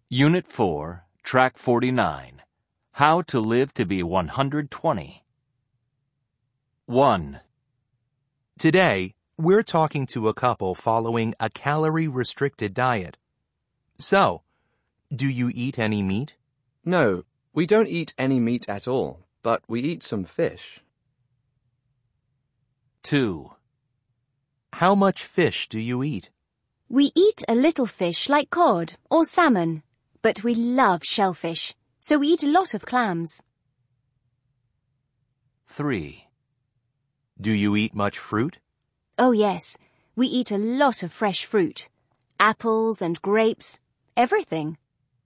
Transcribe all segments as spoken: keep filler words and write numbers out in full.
Unit four, Track forty-nine. How to live to be one hundred twenty. one. Today, we're talking to a couple following a calorie-restricted diet. So, do you eat any meat? No, we don't eat any meat at all, but we eat some fish. two. How much fish do you eat? We eat a little fish like cod or salmon, but we love shellfish, so we eat a lot of clams. three. Do you eat much fruit? Oh yes, we eat a lot of fresh fruit. Apples and grapes, everything.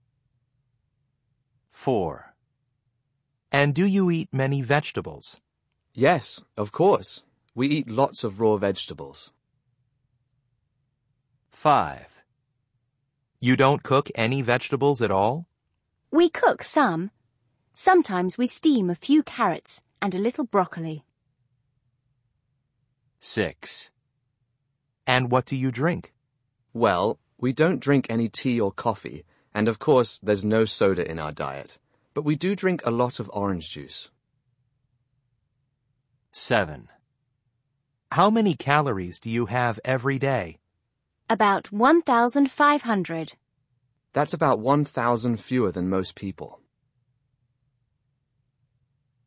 four. And do you eat many vegetables? Yes, of course. We eat lots of raw vegetables. five. You don't cook any vegetables at all? We cook some. Sometimes we steam a few carrots and a little broccoli. six. And what do you drink? Well, we don't drink any tea or coffee, and of course there's no soda in our diet, but we do drink a lot of orange juice. seven. How many calories do you have every day? About one thousand five hundred. That's about one thousand fewer than most people.